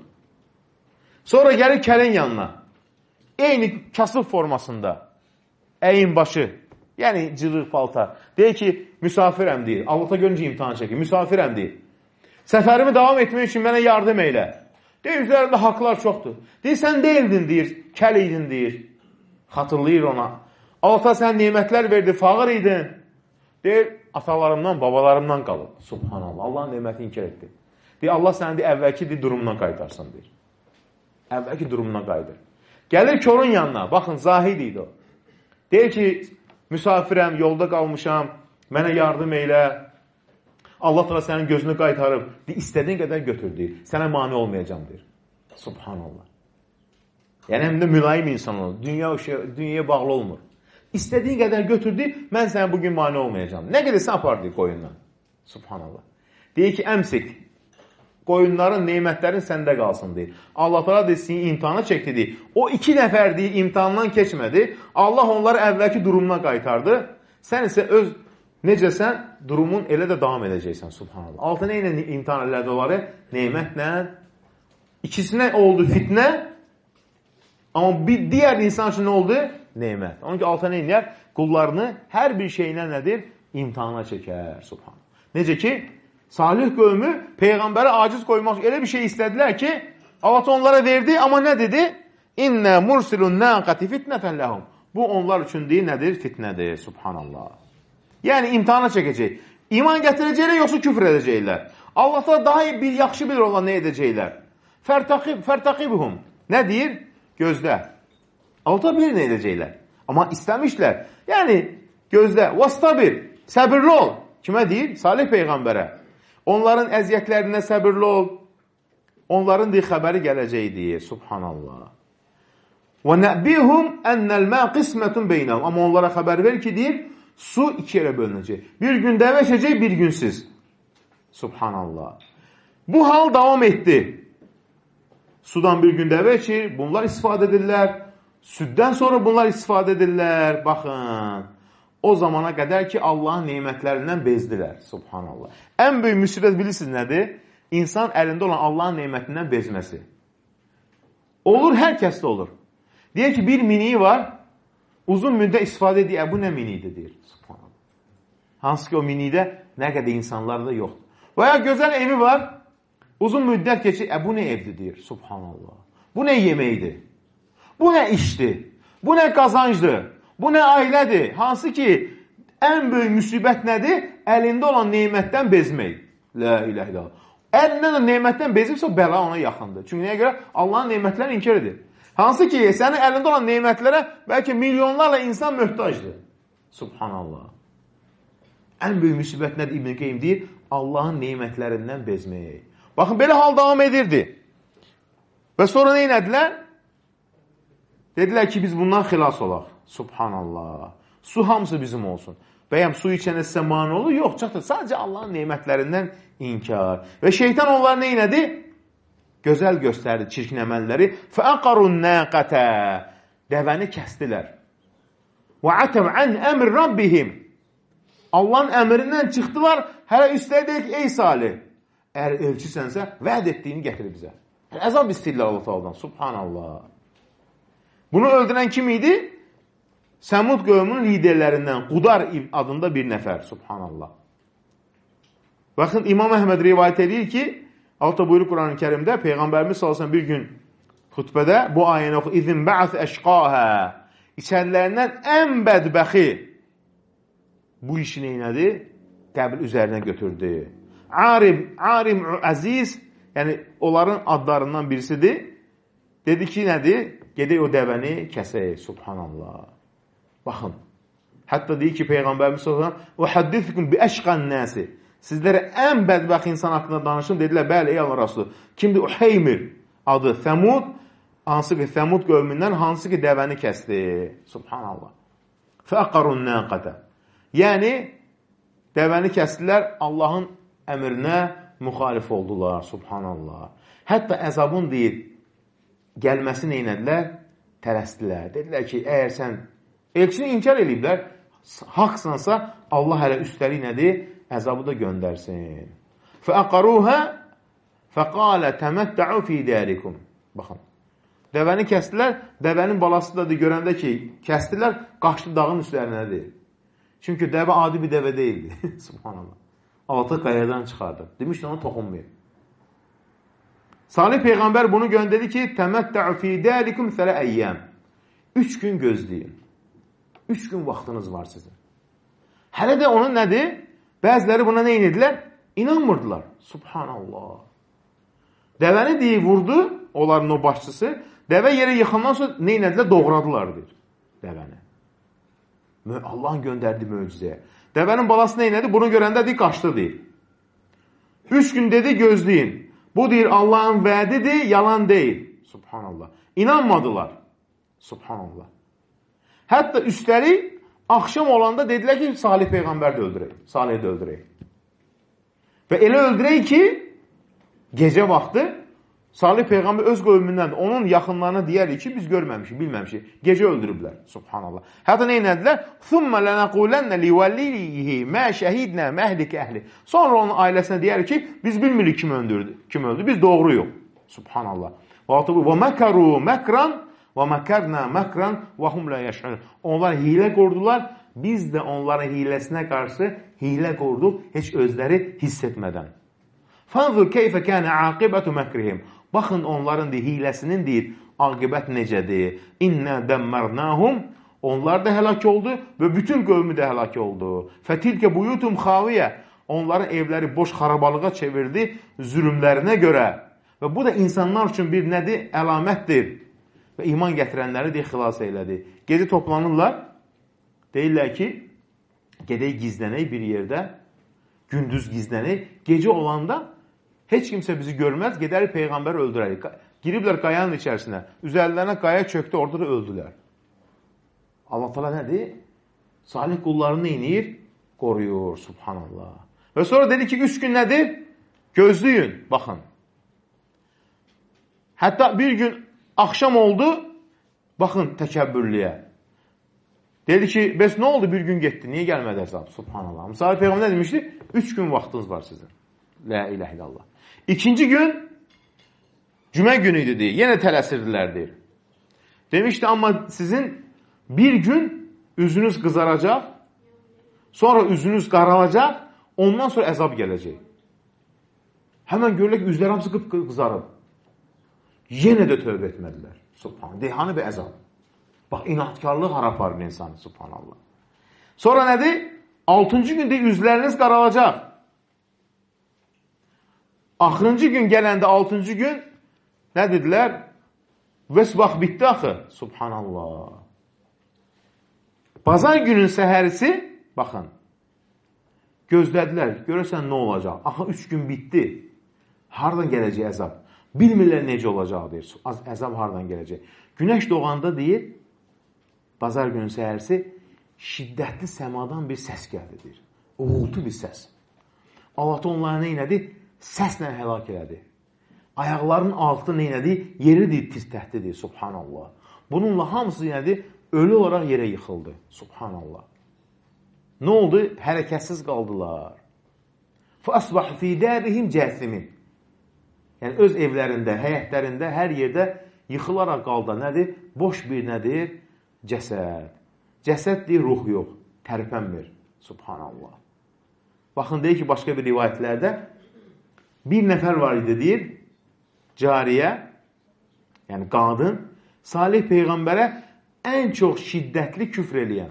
A: Sonra gəlir kəlin yanına. Eyni kasıb formasında. Əyin başı. Yəni, cırıq palta. Deyir ki, müsafirəm deyir. Allah'a görünce imtihan çəkir. Müsafirəm deyir. Səfərimi davam etmək üçün mənə yardım eylə. Deyir, üzərində haqlar çoxdur. Deyir, sən deyildin, deyir. Kəl idin, deyir. Xatırlayır ona. Allah sən neymətlər verdi, fağır idin. Deyir, atalarımdan, babalarımdan qalıb. Subhanallah. Allah'ın neyməti inkar etdi. Deyir, Allah səni əvvəlki durumdan qaytarsın, deyir. Əvvəlki durumdan qaydır. Gəlir korun yanına. Baxın, zahid idi o. Deyir ki, müsafirəm, yolda qalmışam, mənə yardım eylə. Allah Teala sənin gözünü qaytarıb. Deyir, istədiyin qədər götür, deyir. Sənə mani olmayacam, deyir. Subhanallah. Yəni, həm də mülayim insan olur. Dünyaya bağlı olmur. İstədiyin qədər götürdü, mən sənə bugün mani olmayacam. Nə qədər sən apar, deyir, qoyundan. Subhanallah. Deyir ki, əmsik. Qoyunların, neymətlərin səndə qalsın, deyir. Allah Teala deyir, seni imtihana çəkdi, deyir. O 2 nəfər, deyir, imtihandan keçmədi. Allah onları əvvəlki durumuna qaytardı. Sən isə öz, necəsən, durumun elə də davam edəcəksən, subhanallah. Altı nə ilə imtihan elədi onları? Neymətlə. İkisinə oldu fitnə. Amma bir digər insan üçün nə oldu? Neymət. Onun ki, altı nə eləyər? Qullarını hər bir şeyinə nədir? İmtihana çəkər, subhanallah. Necə ki, Salih qövmü Peyğəmbərə aciz qoymaq elə bir şey istədilər ki, Allah onlara verdi, amma nə dedi? İnnə mursilun naqati fitnətən ləhum. Bu onlar üçün deyil, nədir? Fitnədir, subhanallah. Yəni, imtihana çəkəcək. İman gətirəcəklər, yoxsa küfr edəcəklər. Allah da daha bir yaxşı bilir onlar nə edəcəklər. Fərtaqibhum. Nə deyir? Gözlə. Allah bilir nə edəcəklər. Amma istəmişlər. Yəni, gözlə. Vastabir. Səbirli ol. Kimə deyir? Salih Peyğəmbərə. Onların əziyyətlərinə səbirli ol. Onların deyir, xəbəri gələcək deyir. Subhanallah. Və nəbihum ennəl mə qismətun beynəhum. Amma onlara xəbər ver ki, deyir, su 2 yerə bölünəcək. Bir gün dəvə içəcək, bir gün siz. Subhanallah. Bu hal davam etdi. Sudan bir gün dəvə içir, bunlar istifadə edirlər. Süddən sonra bunlar istifadə edirlər. Baxın, o zamana qədər ki, Allahın neymətlərindən bezdilər. Subhanallah. Ən böyük müsibət bilirsiniz nədir? İnsan əlində olan Allahın neymətindən bezməsi. Olur, hər kəsdə olur. Deyək ki, bir miniyi var, uzun müddət istifadə edir, bu nə minidir, deyir. Subhanallah. Hansı ki, o minidə nə qədər insanlarda yoxdur. Və ya gözəl evi var, uzun müddət keçir, bu nə evdir, deyir. Subhanallah. Bu nə yeməkdir? Bu nə işdir? Bu nə qazancdır? Bu nə ailədir? Hansı ki, ən böyük müsibət nədir? Əlində olan neymətdən bezmək. La ilahe illallah. Əlindən o neymətdən bezibsə, bəla ona yaxındır. Çünki nəyə görə? Allahın neymətlərini inkar edir. Hansı ki, sənin əlində olan neymətlərə bəlkə milyonlarla insan möhtacdır. Subhanallah. Ən böyük müsibət nədir? İbn Qeym deyir, Allahın neymətlərindən bezmək. Baxın, belə hal davam edirdi. Və sonra nə edilər? Dedilər ki, biz bundan xilas olaq. Subhanallah. Su hamısı bizim olsun. Bəyəm su içənə sizə mani olur? Yox, çatır. Sadəcə Allahın neymətlərindən inkar. Və şeytan onlar nə elədi? Gözəl göstərdi çirkin əməlləri. فَأَقَرُوا النَّاقَةَ Dəvəni kəstdilər. وَعَتَوْ عَنْ əmr رَبِّهِمْ Allahın əmrindən çıxdılar. Hələ üstəyə deyək ki, ey Salih, əgər elçisənsə, vəd etdiyini gətirir bizə. Əzab istəyirlər Allah Taala'dan. Subhanallah. Bunu öldürən kim idi? Səmud qövmünün liderlərindən Qudar adında bir nəfər. Subhanallah. Baxın, İmam Əhməd rivayət edir ki, altta buyurur Quran-ı Kərimdə, Peyğəmbərimiz sallallahu bir gün xutbədə bu ayəni oxu. İzin bə'ath əşqahə İçərilərindən ən bədbəxi bu işi neynədi? Qəbul üzərinə götürdü. Arim Əziz, yəni onların adlarından birisidir. Dedi ki, nədir? Gedək o dəvəni kəsək. Subhanallah. Baxın. Hətta deyir ki, Peyğəmbərimiz sallallahu və həddithikum bi əşqan nəsi. Sizlərə ən bədbəxt insan haqqında danışın. Dedilər, bəli, ey Allah Rasulü. Kimdir? Uheymir adı Səmud. Hansı ki, Səmud qövmündən hansı ki, dəvəni kəsdi. Subhanallah. Fəqarun nəqətə. Yəni, dəvəni kəsdilər, Allahın əmrinə müxalif oldular. Subhanallah. Hətta əzabın deyir, gəlməsi neynədilər? Tələsdilər. Dedilər ki, əgər sən elçini inkar ediblər, haqsansa, Allah hələ üstəlik nədir? Əzabı da göndərsin. Fəəqaruhə fəqalə təməttəu fi dərikum. Baxın. Dəvəni kəstilər, dəvənin balası da görəndə ki, kəstilər, qaçdı dağın üstlərinədir. Çünki dəvə adi bir dəvə deyildi. Subhanallah. Altı qayadan çıxardı. Demişdi, ona toxunmayın. Salih Peyğəmbər bunu göndərdi ki, təməttəu fi dərikum fələ əyyəm. 3 gün gözləyin. 3 gün vaxtınız var sizin. Hələ də onun nədir? Bəziləri buna nə inedilər? İnanmırdılar. Subhanallah. Dəvəni deyib vurdu, onların o başçısı. Dəvə yerə yıxandan sonra nə inedilər? Doğradılar, deyir. Dəvəni. Allahın göndərdiyi möcüzəyə. Dəvənin balası nə inedi? Bunu görəndə deyir, qaçdı, deyir. 3 gün dedi, gözləyin. Bu deyir, Allahın vədidir, yalan deyil. Subhanallah. İnanmadılar. Subhanallah. Hətta üstəlik, axşam olanda dedilər ki, Salih Peyğəmbər də öldürək. Salih də öldürək. Və elə öldürək ki, gecə vaxtı Salih Peyğəmbər öz qövmündən onun yaxınlarına deyərik ki, biz görməmişik, bilməmişik. Gecə öldürüblər. Subhanallah. Hətta nə inədilər? ثُمَّ لَنَقُولَنَّ لِوَلِّيهِ مَا شَهِدْنَا مَهْلِكَ əhli. Sonra onun ailəsinə deyərik ki, biz bilmirik kim öldü. Biz doğruyuq. Subhanallah. وَمَكَرُوا مَكْرًا وَمَكَرْنَا مَكْرًا وَهُمْ لَا يَشْعُرُونَ. Onlar hilə qurdular, biz də onların hiləsinə qarşı hilə qurduq, heç özləri hiss etmədən. فَانْظُرْ كَيْفَ كَانَ عَاقِبَةُ مَكْرِهِمْ. Baxın onların hiləsinin deyir, aqibət necədir? İnnə dəmmərnəhum. Onlar da həlak oldu və bütün qövmü də həlak oldu. Fətilkə buyutum xaviyyə. Onların evləri boş xarabalığa çevirdi zülümlərinə görə. Və bu da insanlar üçün bir nədir? Əlamətdir. Və iman gətirənləri deyə xilas elədi. Gecə toplanırlar. Deyirlər ki, gedək gizlənək bir yerdə. Gündüz gizlənək. Gecə olanda heç kimsə bizi görməz, gedərik Peyğəmbəri öldürərik. Giriblər qayanın içərisinə. Üzərlərinə qaya çöktü, orada da öldülər. Allah təala nədir? Salih qullarını neynir? Qoruyur. Subhanallah. Və sonra dedi ki, 3 gün nədir? Gözləyin. Baxın. Hətta bir gün axşam oldu, Baxın təkəbbürlüyə. Dedi ki, bəs nə oldu bir gün getdi, niyə gəlmədi əzab? Subhanallah. Misal Peyğəmbər nə demişdi? 3 gün vaxtınız var sizin. La ilahe illallah. İkinci gün, cümə günü idi deyir. Yenə tələsirdilər deyir. Demişdi, amma sizin bir gün üzünüz qızaracaq, sonra üzünüz qaralacaq, ondan sonra əzab gələcək. Həmən görülək ki, üzlər hamısı qızarıb. Yenə də tövbə etmədilər. Subhanallah. Dehanı bir əzab. Bax, inatkarlıq hara aparır insanı. Subhanallah. Sonra nədir? 6-cı gündə üzləriniz qaralacaq. Axırıncı gün gələndə 6-cı gün nə dedilər? Vəsbax bitdi axı. Subhanallah. Bazar günün səhərisi, baxın, gözlədilər, görürsən nə olacaq? Axı 3 gün bitdi. Hardan gələcək əzab? Bilmirlər necə olacaq, deyir. Əzab hardan gələcək? Günəş doğanda, deyir, bazar günün səhərisi, şiddətli səmadan bir səs gəldi, deyir. Uğultu bir səs. Allah onları neynədi? Səslə həlak elədi. Ayaqlarının altı neynədi? Yeri deyir, tiz-təhti deyir. Subhanallah. Bununla hamısı neynədi? Ölü olaraq yerə yıxıldı. Subhanallah. Nə oldu? Hərəkətsiz qaldılar. فَأَصْبَحُ فِي دَارِهِمْ جَاثِمِينَ. Yəni, öz evlərində, həyətlərində, hər yerdə yıxılaraq qaldı. Nədir? Boş bir nədir? Cəsəd. Cəsəd deyir, ruh yox. Tərpənmir. Subhanallah. Baxın, deyir ki, başqa bir rivayətlərdə bir nəfər var idi, deyir, cariyə, yəni qadın, Salih Peyğəmbərə ən çox şiddətli küfr eləyən.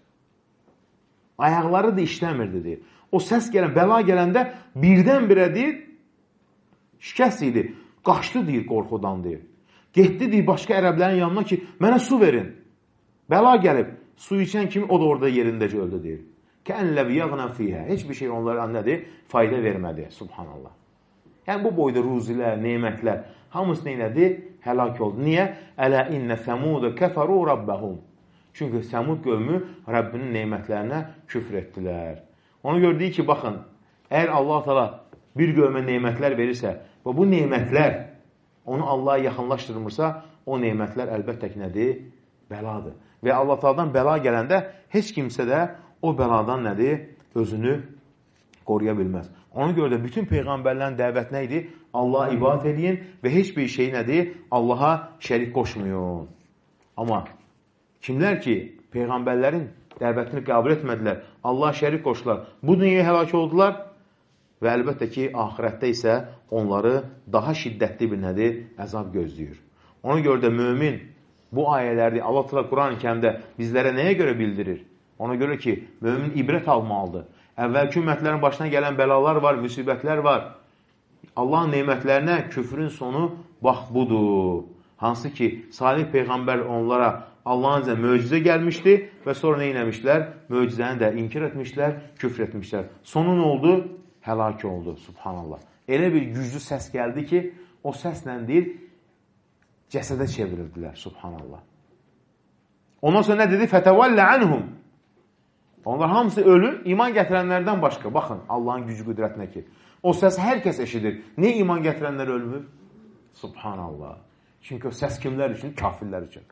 A: Ayaqları da işləmirdi, deyir. O səs gələn, bəla gələndə birdən-birə, deyir, şikəst idi. Qaçdı, deyir, qorxudan, deyir. Getdi, deyir, başqa ərəblərin yanına ki, mənə su verin. Bəla gəlib. Su içən kimi o da orada yerindəcə öldü, deyir. Kəənləvi yağnan fiyhə. Heç bir şey onlara nədir? Fayda vermədi. Subhanallah. Yəni, bu boyda ruzilər, neymətlər, hamısı neynədi? Həlak oldu. Niyə? Ələ innə səmudə kəfəru rabbəhum. Çünki Səmud qövmü Rəbbinin neymətlərinə küfr etdilər. Onu gördük ki, baxın, əgər Allah Teala bir qövmə neymətlər verirsə və bu neymətlər onu Allah'a yaxınlaşdırmırsa, o neymətlər əlbəttə ki, nədir? Bəladır. Və Allah Teala'dan bəla gələndə heç kimsə də o bəladan nədir? Özünü qoruya bilməz. Ona görə də bütün Peyğəmbərlərin dəvət nə idi? Allah'a ibadət edin və heç bir şey nədir? Allah'a şərik qoşmayın. Amma kimlər ki, Peyğəmbərlərin dəvətini qəbul etmədilər, Allah'a şərik qoşdular, bu dünyaya həlak oldular və əlbəttə ki, ahirətdə isə onları daha şiddətli bir nədir? Əzab gözləyir. Ona görə də mömin bu ayələri Allah Teala Quran-ı Kərimdə bizlərə nəyə görə bildirir? Ona görə ki, mömin ibrət almalıdır. Əvvəlki ümmətlərin başına gələn bəlalar var, müsibətlər var. Allahın neymətlərinə küfrün sonu bax budur. Hansı ki, Salih Peyğəmbər onlara Allahın iznilə möcüzə gəlmişdi və sonra nə eləmişlər? Möcüzəni də inkar etmişlər, küfr etmişlər. Sonu nə oldu? Həlak oldu. Subhanallah. Elə bir güclü səs gəldi ki, o səslə deyir, cəsədə çevirirdilər. Subhanallah. Ondan sonra nə dedi? Fətəvəllə anhum. Onlar hamısı ölür, iman gətirənlərdən başqa. Baxın, Allahın gücü qüdrətinə ki. O səs hər kəs eşidir. Niyə iman gətirənlər ölmür? Subhanallah. Çünki o səs kimlər üçün? Kafirlər üçün.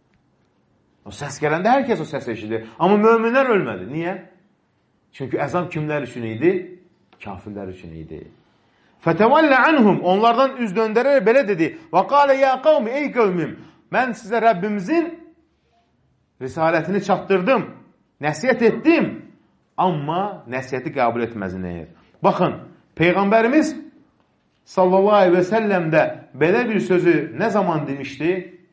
A: O səs gələndə hər kəs o səs eşidir. Amma möminlər ölmədi. Niyə? Çünki əzab kimlər üçün idi? Kafirlər üçün idi. Fətəvəllə anhum. Onlardan üz döndərərək belə dedi. Və qalə ya qavmi, ey qövmim, mən sizə Rəbbimizin risalətini çatdırdım. Nəsiyyət etdim. Amma nəsiyyəti qəbul etməziniz. Baxın, Peyğəmbərimiz sallallahu aleyhi və səlləm də belə bir sözü nə zaman demişdi?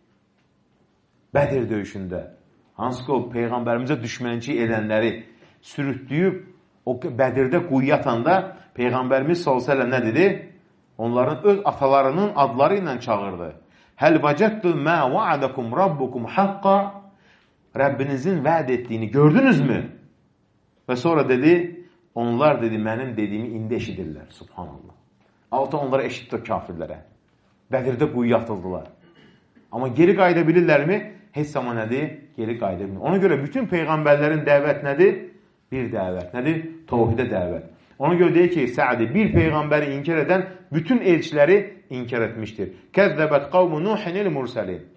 A: Bədir döyüşündə. Hansı ki, o Peyğəmbərimizə düşmənçi edənləri sürütləyib, o Bədirdə quyuya atanda Peyğəmbərimiz sallallahu aleyhi və səlləm nə dedi? Onların öz atalarının adları ilə çağırdı. Həl vəcəddu mə va'adakum rabbukum haqqa. Rəbbinizin vəd etdiyini gördünüzmü? Və sonra dedi, onlar dedi, mənim dediyimi indi eşidirlər. Subhanallah. Altı onlara eşitdi o kafirlərə. Bədirdə quyuya atıldılar. Amma geri qayıda bilirlərmi? Heç zaman nədir? Geri qayıda bilirlər. Ona görə bütün Peyğəmbərlərin dəvət nədir? Bir dəvət. Nədir? Tavhidə dəvət. Ona görə deyir ki, Sə'di bir Peyğəmbəri inkar edən bütün elçiləri inkar etmişdir. Kəzzəbət qavmu Nuhinil mursəlin.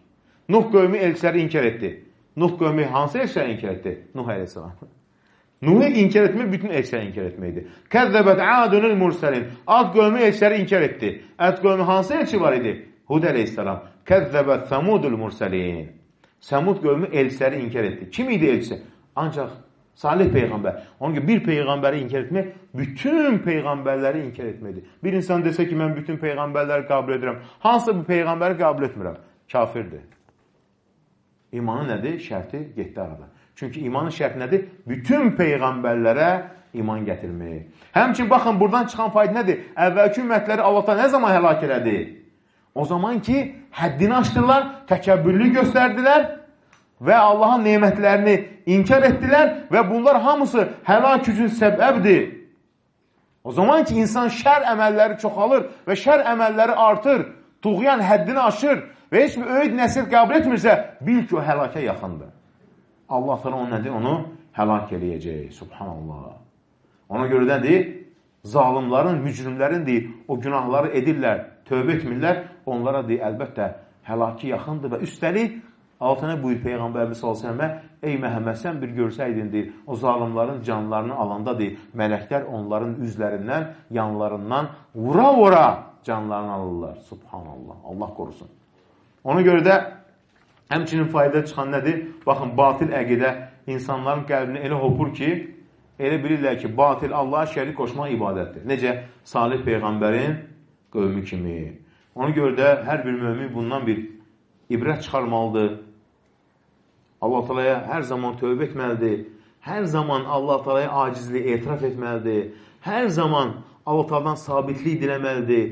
A: Nuh qövmü elçiləri inkar etdi. Nuh qövmü hansı elçiləri inkar etdi? Nuh əleyhissalam. Nuh'u inkar etmək bütün elçiləri inkar etməkdir. Kəzzəbət Adunul Mursalin. Ad qövmü elçiləri inkar etdi. Ad qövmü hansı elçi var idi? Hud əleyhissalam. Kəzzəbət Samudul Mursalin. Samud qövmü elçiləri inkar etdi. Kim idi elçi? Ancaq Salih Peyğəmbər. Onun ki, bir Peyğəmbəri inkar etmək, bütün Peyğəmbərləri inkar etməkdir. Bir insan desə ki, mən bütün Peyğəmbərləri qəbul edirəm. Hansı bu Peyğəmbəri qəbul etmirəm? Kafirdir. İmanı nədir? Şərti getdi arada. Çünki imanın şərti nədir? Bütün Peyğəmbərlərə iman gətirmək. Həmçin, baxın, buradan çıxan fayda nədir? Əvvəlki ümmətləri Allah nə zaman həlak elədi? O zaman ki, həddini açdılar, təkəbbürlü göstərdilər və Allahın nemətlərini inkar etdilər və bunlar hamısı həlak üçün səbəbdir. O zaman ki, insan şər əməlləri çoxalır və şər əməlləri artır, tuğyan həddini aşır və heç bir öyüd nəsil qəbul etmirsə, bil ki, o həlakə yaxındır. Allah sana onu nədir? Onu həlak eləyəcək. Subhanallah. Ona görə nədir? Zalimların, mücrimlərin deyir, o günahları edirlər, tövbə etmirlər, onlara deyir, əlbəttə, həlaki yaxındır və üstəlik, altına buyur Peyğəmbərimiz s.ə.və ey Məhəmməd, sən bir görsəydin, deyir, o zalimların canlarını alanda, deyir, mələklər onların üzlərindən, yanlarından vura-vura canlarını alırlar. Subhanallah, Allah qorusun. Ona görə də həmçinin fayda çıxan nədir? Baxın, batil əqidə insanların qəlbini elə hopur ki, elə bilirlər ki, batil Allaha şərik qoşmaq ibadətdir. Necə? Salih Peyğəmbərin qövmü kimi. Ona görə də hər bir mömin bundan bir ibrət çıxarmalıdır. Allah Taala'ya hər zaman tövbə etməlidir. Hər zaman Allah Taala'ya acizliyi etiraf etməlidir. Hər zaman Allah Taala'dan sabitlik diləməlidir.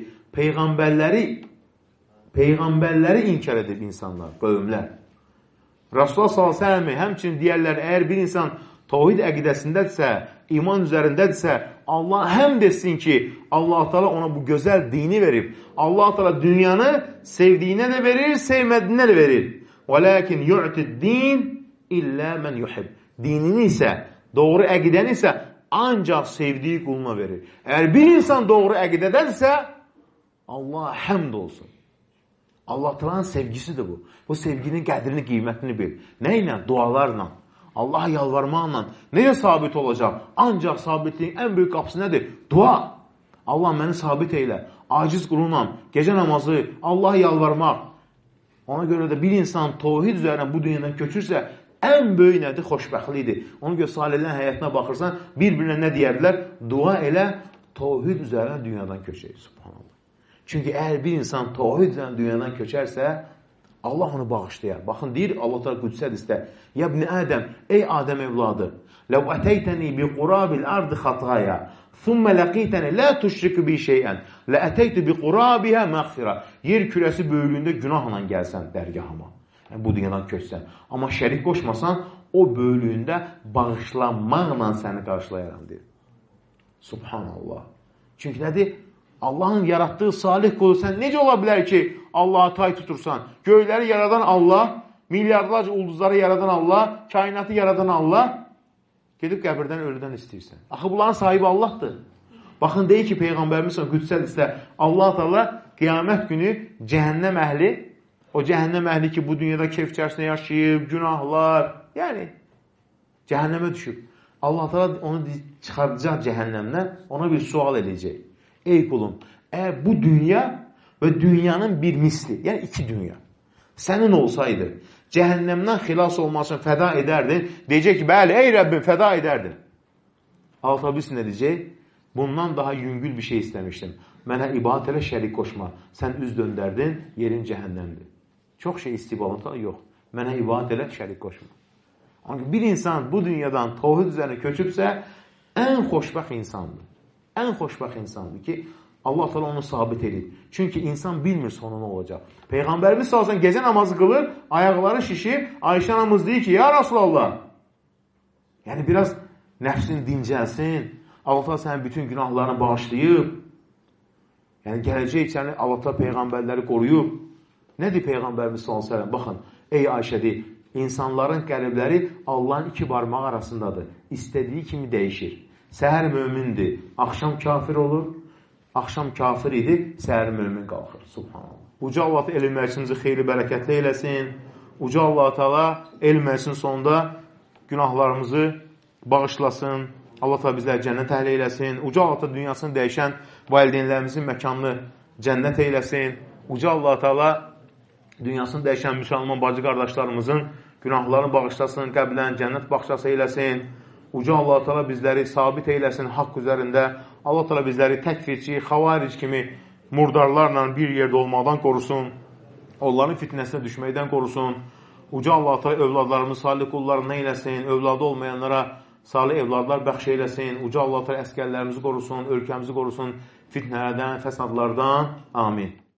A: Peyğəmbərləri inkar edib insanlar, qövmlər. Rasulullah s.ə.v həmçinin deyərlər, əgər bir insan tavhid əqidəsindədirsə, iman üzərindədirsə, Allah həmd etsin ki, Allah Teala ona bu gözəl dini verib. Allah Teala dünyanı sevdiyinə də verir, sevmədiyinə də verir. وَلَكِنْ يُعْتِ الدِّينِ إِلَّا مَنْ يُحِبْ Dinini isə, doğru əqidəni isə ancaq sevdiyi quluna verir. Əgər bir insan doğru əqidədədirsə, Allah həmd olsun. Allah Teala'nın sevgisidir bu. Bu sevginin qədrini, qiymətini bil. Nə ilə? Dualarla. Allaha yalvarmaqla. Nəyə sabit olacaq? Ancaq sabitliyin ən böyük qapısı nədir? Dua. Allah məni sabit eylə. Aciz qulunam. Gecə namazı, Allaha yalvarmaq. Ona görə də bir insan tavhid üzərinə bu dünyadan köçürsə, ən böyük nədir? Xoşbəxtlikdir. Ona görə salihlərin həyatına baxırsan, bir-birinə nə deyərdilər? Dua elə, tavhid üzərinə dünyadan köçək. Subhanallah. Çünki əgər bir insan tavhid üzərinə dünyadan köçərsə, Allah onu bağışlayar. Baxın, deyir Allah Teala Qüdsəd istə. Ya ibn Ədəm, ey Adəm evladı, ləv ətəytəni bi qurabil ardı xataya, thumma laqitəni la tuşriku bi şeyən, la ətəytu bi qurabihə məğfirə. Yer kürəsi böyüklüyündə günahla gəlsən dərgahıma. Yəni, bu dünyadan köçsən. Amma şərik qoşmasan, o böyüklüyündə bağışlanmaqla səni qarşılayaram, deyir. Subhanallah. Çünki nədir? Allahın yaratdığı salih qulu sən necə ola bilər ki, Allaha tay tutursan? Göyləri yaradan Allah, milyardlarca ulduzları yaradan Allah, kainatı yaradan Allah, gedib qəbirdən ölüdən istəyirsən. Axı, bunların sahibi Allahdır. Baxın, deyir ki, Peyğəmbərimiz Qüdsəd istə, Allah Teala qiyamət günü cəhənnəm əhli, o cəhənnəm əhli ki, bu dünyada keyf içərisində yaşayıb, günahlar, yəni, cəhənnəmə düşüb. Allah Teala onu çıxardacaq cəhənnəmdən, ona bir sual edəcək. Ey qulum, əgər bu dünya və dünyanın bir misli, yəni iki dünya, sənin olsaydı, cəhənnəmdən xilas olmaq üçün fəda edərdin, deyəcək ki, bəli, ey Rəbbim, fəda edərdin. Allah bilsin nə deyəcək? Bundan daha yüngül bir şey istəmişdim. Mənə ibadət elə şərik qoşma. Sən üz döndərdin, yerin cəhənnəmdir. Çox şey istibadət yox. Mənə ibadət elə şərik qoşma. Ancaq bir insan bu dünyadan tavhid üzərinə köçübsə, ən xoşbəxt insandır. Ən xoşbəxt insandır ki, Allah Teala onu sabit edir. Çünki insan bilmir sonu nə olacaq. Peyğəmbərimiz sallallahu gecə namazı qılır, ayaqları şişir, Ayşə anamız deyir ki, ya Rasulallah, yəni biraz nəfsin dincəlsin, Allah Teala sənin bütün günahlarını bağışlayıb, yəni gələcək səni Allah Teala Peyğəmbərləri qoruyub. Nədir Peyğəmbərimiz sallallahu baxın, ey Ayşə deyir, insanların qəlbləri Allahın iki barmağı arasındadır. İstədiyi kimi dəyişir. Səhər mömindir, axşam kafir olur, axşam kafir idi, səhər mömin qalxır. Subhanallah. Uca Allah elm məclisimizi xeyli bərəkətli eləsin. Uca Allah-u Teala elm məclisin sonunda günahlarımızı bağışlasın. Allah Teala bizləri cənnət əhli eyləsin. Uca Allah Teala dünyasını dəyişən valideynlərimizin məkanını cənnət eyləsin. Uca Allah Teala dünyasını dəyişən müsəlman bacı qardaşlarımızın günahlarını bağışlasın, qəbrlərini cənnət bağışlası eyləsin. Uca Allah Teala bizləri sabit eyləsin haqq üzərində. Allah Teala bizləri təkfirçi, xavaric kimi murdarlarla bir yerdə olmaqdan qorusun. Onların fitnəsinə düşməkdən qorusun. Uca Allah Teala övladlarımız salih qullarından eyləsin. Övladı olmayanlara salih evladlar bəxş eyləsin. Uca Allah Teala əskərlərimizi qorusun, ölkəmizi qorusun fitnələrdən, fəsadlardan. Amin.